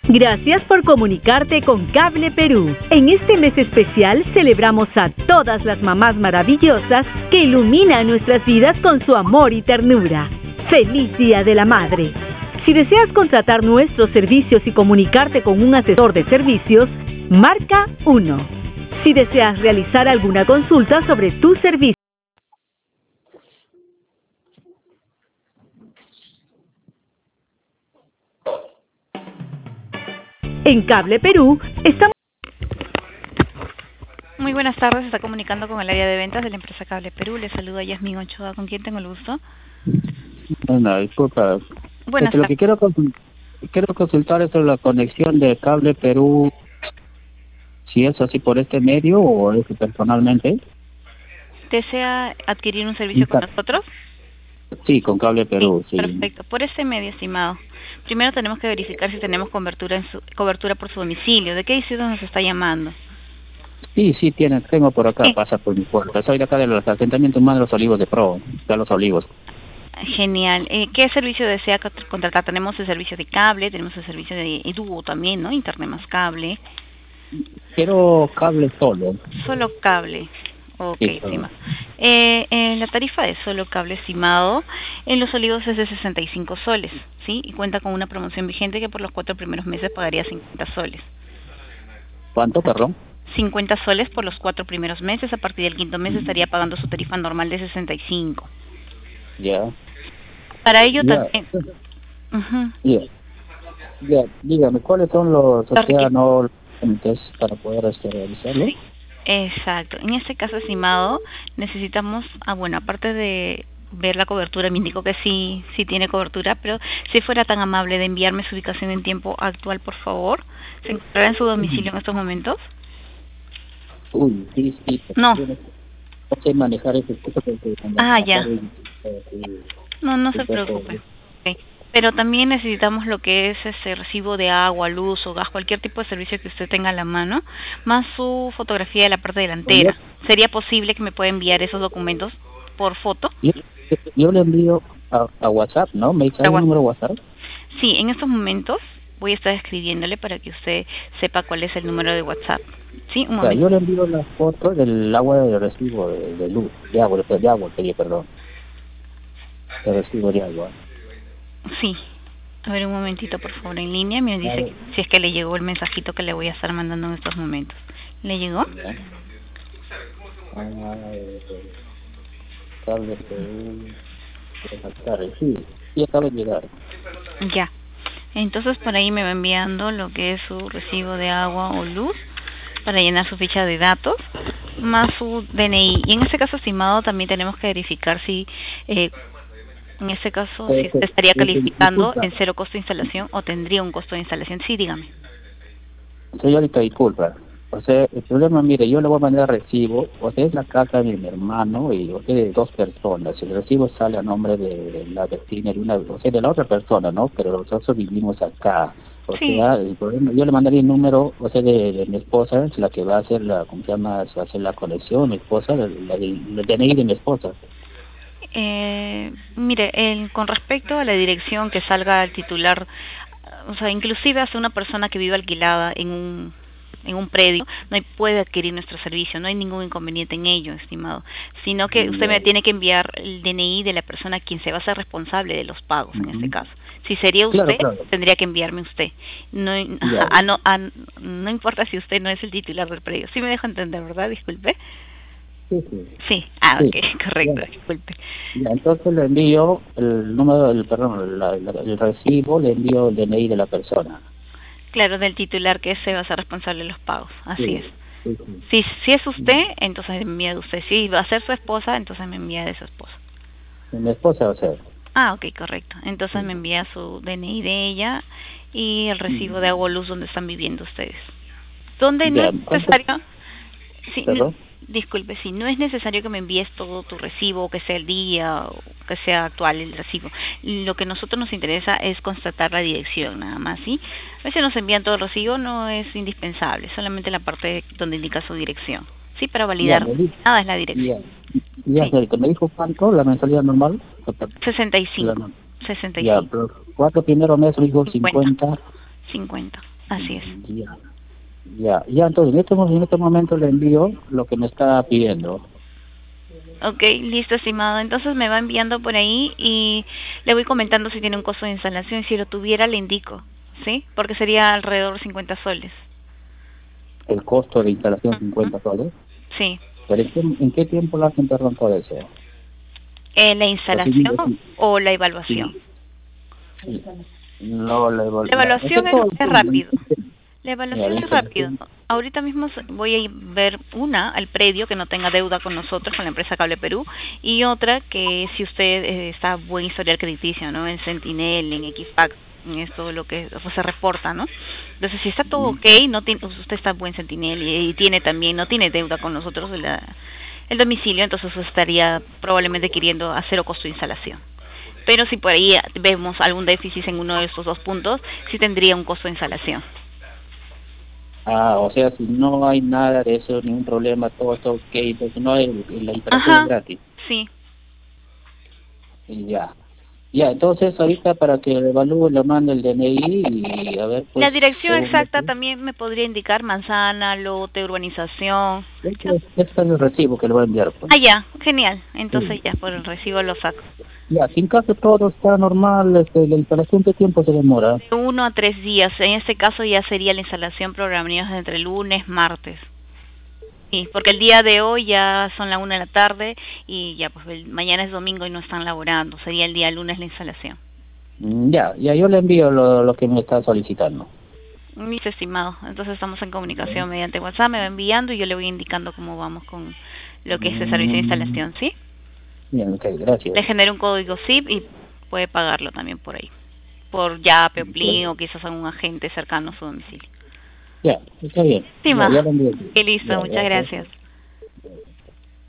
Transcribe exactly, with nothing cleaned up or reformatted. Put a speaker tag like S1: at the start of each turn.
S1: Gracias por comunicarte con Cable Perú. En este mes especial celebramos a todas las mamás maravillosas que iluminan nuestras vidas con su amor y ternura. ¡Feliz Día de la Madre! Si deseas contratar nuestros servicios y comunicarte con un asesor de servicios, marca uno. Si deseas realizar alguna consulta sobre tu servicio, en Cable Perú estamos...
S2: Muy buenas tardes, se está comunicando con el área de ventas de la empresa Cable Perú. Le saluda Yasmín Ochoa, ¿con quién tengo el gusto?
S3: Bueno, disculpa.
S2: Buenas
S3: Este, lo que quiero, consul- quiero consultar es sobre la conexión de Cable Perú, si es así por este medio o es personalmente.
S2: ¿Desea adquirir un servicio con nosotros?
S3: Sí, con Cable Perú, sí.
S2: Sí, perfecto. Por este medio, estimado. Primero tenemos que verificar si tenemos cobertura en su, cobertura por su domicilio. ¿De qué distrito nos está llamando?
S3: Sí, sí, tiene, tengo por acá,
S2: Sí.
S3: pasa por mi puerta. Soy de acá de los asentamientos humanos de los Olivos de Pro, de los Olivos.
S2: Genial. Eh, ¿Qué servicio desea cont- contratar? Tenemos el servicio de cable, tenemos el servicio de Eduo también, ¿no? Internet más cable.
S3: Quiero cable solo.
S2: Solo cable. Ok,
S3: Sí,
S2: estimado. Eh, eh, la tarifa de solo cable, estimado, en Los Olivos es de sesenta y cinco soles, ¿sí? Y cuenta con una promoción vigente que por los cuatro primeros meses pagaría cincuenta soles.
S3: ¿Cuánto, perdón?
S2: cincuenta soles por los cuatro primeros meses. A partir del quinto mes estaría pagando su tarifa normal de sesenta y cinco.
S3: Ya.
S2: Para ello
S3: Ya.
S2: también... Ujú.
S3: Ya. Ya, dígame, ¿cuáles son los, o sea, no, entonces, para poder este, realizarlo?
S2: Sí, exacto. En este caso, estimado, necesitamos, ah, bueno, aparte de ver la cobertura, me indico que sí, sí tiene cobertura, pero si fuera tan amable de enviarme su ubicación en tiempo actual, por favor. ¿Se encontrará en su domicilio en estos momentos?
S3: Uy, sí, sí.
S2: No.
S3: No sé manejar ese tipo de...
S2: Ah, ya.
S3: Sí,
S2: No, no
S3: sí,
S2: se
S3: pues,
S2: preocupe. Ok. Pero también necesitamos lo que es ese recibo de agua, luz o gas, cualquier tipo de servicio que usted tenga a la mano, más su fotografía de la parte delantera. ¿Sería posible que me pueda enviar esos documentos por foto?
S3: Yo, yo le envío a, a WhatsApp, ¿no? ¿Me dice el número WhatsApp?
S2: Sí, en estos momentos voy a estar escribiéndole para que usted sepa cuál es el número de WhatsApp. Sí, un
S3: O sea,
S2: momento.
S3: yo le envío las fotos del agua de recibo de, de luz, de agua, de, de agua, pedí, perdón. De recibo de agua.
S2: Sí. A ver, un momentito, por favor, en línea. Me dice
S3: Vale.
S2: si es que le llegó el mensajito que le voy a estar mandando en estos momentos. ¿Le llegó?
S3: ¿Ya? Ah, eh, cable Perú, contactar, sí, sí acaba de llegar.
S2: Ya. Entonces, por ahí me va enviando lo que es su recibo de agua o luz para llenar su ficha de datos, más su D N I. Y en este caso, estimado, también tenemos que verificar si... Eh, en este caso, si usted estaría calificando en cero costo de instalación o tendría un costo de instalación. Sí, dígame.
S3: Señorita, disculpa. O sea, el problema, mire, yo le voy a mandar recibo. O sea, es la casa de mi hermano y o sea, de dos personas. El recibo sale a nombre de la vecina, de una, o sea, de la otra persona, ¿no? Pero nosotros vivimos acá. O
S2: Sí.
S3: sea, el problema, yo le mandaría el número, o sea, de, de mi esposa, es la que va a hacer la, ¿cómo se llama? Se va a hacer la conexión, mi esposa, la, la, el D N I de mi esposa.
S2: Eh, mire, el, con respecto a la dirección que salga el titular, o sea, inclusive hasta una persona que vive alquilada en un en un predio, no hay, puede adquirir nuestro servicio, no hay ningún inconveniente en ello, estimado, sino que usted me tiene que enviar el D N I de la persona a quien se va a ser responsable de los pagos, en este caso. Si sería usted,
S3: Claro, claro.
S2: tendría que enviarme usted. No, a, no, a, no importa si usted no es el titular del predio. Sí me dejo entender, ¿verdad? Disculpe.
S3: Sí, sí.
S2: Sí, ah,
S3: Sí.
S2: ok, correcto,
S3: Ya.
S2: disculpe.
S3: Ya, entonces le envío el número, el, perdón, la, la, el recibo, le envío el D N I de la persona.
S2: Claro, del titular que se va a ser responsable de los pagos, así
S3: Sí,
S2: es.
S3: sí, sí.
S2: Si, si es usted, entonces me envía de usted. Si va a ser su esposa, entonces me envía de su esposa.
S3: Mi esposa va a ser.
S2: Ah, ok, correcto. Entonces
S3: Sí.
S2: me envía su D N I de ella y el recibo de agua o luz donde están viviendo ustedes. ¿Dónde no
S3: Ya,
S2: es necesario? Sí,
S3: ¿Perdón?
S2: disculpe, si no es necesario que me envíes todo tu recibo, que sea el día, o que sea actual el recibo. Lo que a nosotros nos interesa es constatar la dirección, nada más, ¿sí? A veces nos envían todo el recibo, no es indispensable, solamente la parte donde indica su dirección. Sí, para validar,
S3: Ya, me dijo,
S2: nada es la dirección.
S3: ya, ya,
S2: Sí,
S3: señorita, ¿me dijo cuánto la mensualidad normal?
S2: sesenta y
S3: La
S2: cinco,
S3: no-
S2: sesenta y
S3: Ya,
S2: cinco,
S3: pero cuatro primeros meses me dijo
S2: cincuenta,
S3: cincuenta,
S2: cincuenta. Así es.
S3: Ya, ya, ya, entonces en este, mo- en este momento le envío lo que me está pidiendo.
S2: Ok, listo, estimado. Entonces me va enviando por ahí y le voy comentando si tiene un costo de instalación. Si lo tuviera, le indico, ¿sí? Porque sería alrededor de cincuenta soles.
S3: El costo de instalación
S2: Ujú.
S3: cincuenta soles.
S2: Sí.
S3: ¿Pero en qué, en qué tiempo lo hacen, perdón, todo eso?
S2: Eh, ¿La
S3: Pues sí,
S2: instalación
S3: sí,
S2: o la evaluación?
S3: sí, sí. No, la,
S2: La
S3: la, es que
S2: evaluación es,
S3: todo,
S2: es
S3: sí,
S2: rápido. La
S3: ya,
S2: evaluación
S3: la
S2: es rápido.
S3: instalación.
S2: Ahorita mismo s- voy a ver una al predio que no tenga deuda con nosotros, con la empresa Cable Perú, y otra que si usted eh, está buen historial crediticio, ¿no? En Sentinel, en Equifax, en esto lo que pues, se reporta, ¿no? Entonces, si está todo
S3: Mm.
S2: ok, no tiene, usted está buen Sentinel y, y tiene también, no tiene deuda con nosotros de la, el domicilio, entonces usted estaría probablemente queriendo a cero costo de instalación. Pero si por ahí vemos algún déficit en uno de estos dos puntos, sí tendría un costo de instalación.
S3: Ah, o sea, si no hay nada de eso, ningún problema, todo está ok, entonces no hay, la instalación es
S2: Ajá,
S3: gratis.
S2: sí.
S3: Y ya. Ya, entonces ahorita para que evalúe le mando el D N I y a ver,
S2: La
S3: pues,
S2: dirección
S3: según
S2: exacta
S3: esto.
S2: también me podría indicar manzana, lote, urbanización.
S3: Este,
S2: Ya.
S3: este es el recibo que le voy a enviar, pues.
S2: Ah, ya, genial.
S3: Sí.
S2: Entonces ya por el recibo lo saco.
S3: Ya, si en caso todo está normal, este, la instalación, ¿qué tiempo se demora?
S2: De uno a tres días. En este caso ya sería la instalación programada entre lunes, martes. Sí, porque el día de hoy ya son la una de la tarde y ya pues el, mañana es domingo y no están laborando. Sería el día lunes la instalación.
S3: Mm, ya, ya yo le envío lo, lo que me está solicitando.
S2: Listo, estimado. Entonces estamos en comunicación mediante WhatsApp. Me va enviando y yo le voy indicando cómo vamos con lo que es el servicio de
S3: Mm,
S2: instalación, ¿sí?
S3: bien, ok, gracias.
S2: Le genero un código S I P y puede pagarlo también por ahí. Por Yape o Plin o quizás a un agente cercano a su domicilio.
S3: Ya, está bien.
S2: Sí,
S3: Ya, ya
S2: ma.
S3: lo envío.
S2: Y listo,
S3: Ya,
S2: muchas
S3: gracias.
S2: gracias.